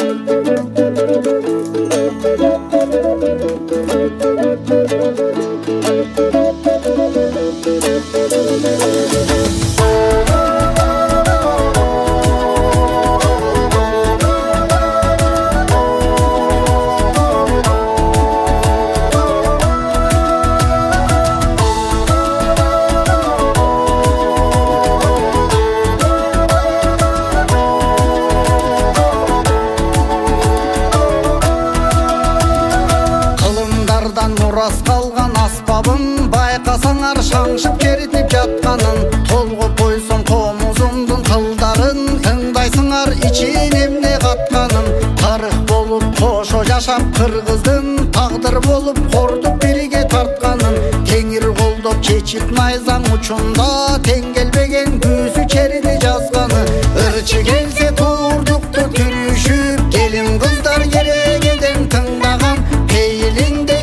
Мурас қалған аспабын байқасаңар шаңшып керітіп жатқанын, толғып қойсын қомызымдың қылдарын, тыңдайсыңар ичин емне қатқанын. Тарих болып қошо жашап қырғыздың, тағдыр болып қордып бірге тартқанын. Теңір қолдап чечит найзаң учунда, тең келбеген күзі чериди жазғаны. Ырчы келсе турдукту түрүшүп, келин кыздар керегеден тыңдаган, пейилиндей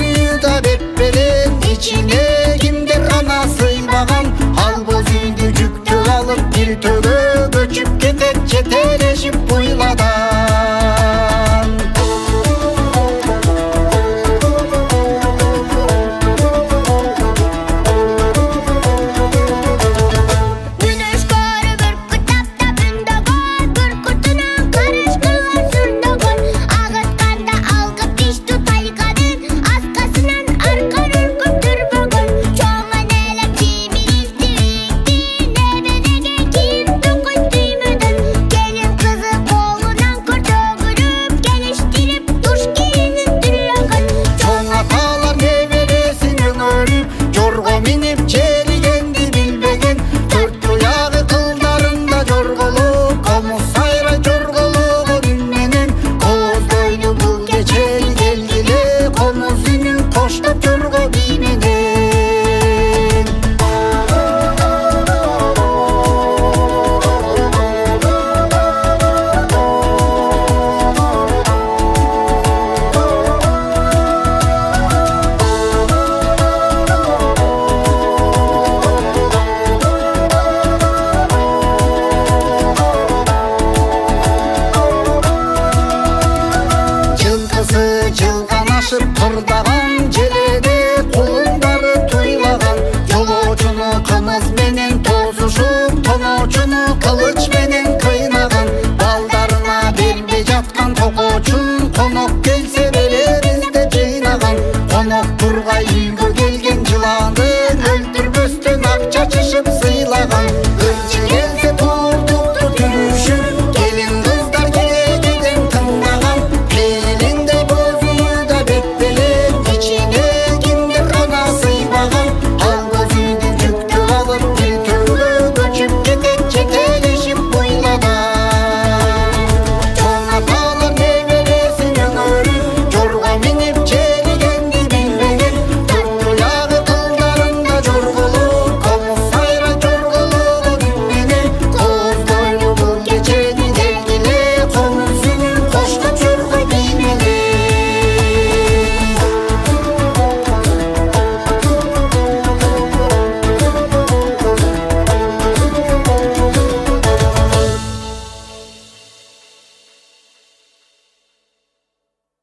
İçine kimdir ana sıymagan, al boz үйдү жүктү алып бир төгө көчүп кетет жетелешип буйладан. Кырдаган желеде кулундары туйлаган, жолоочуну кымыз менен тосушуп, тоноочуну кылыч менен кыйнаган, балдарына бербей жаткан токочун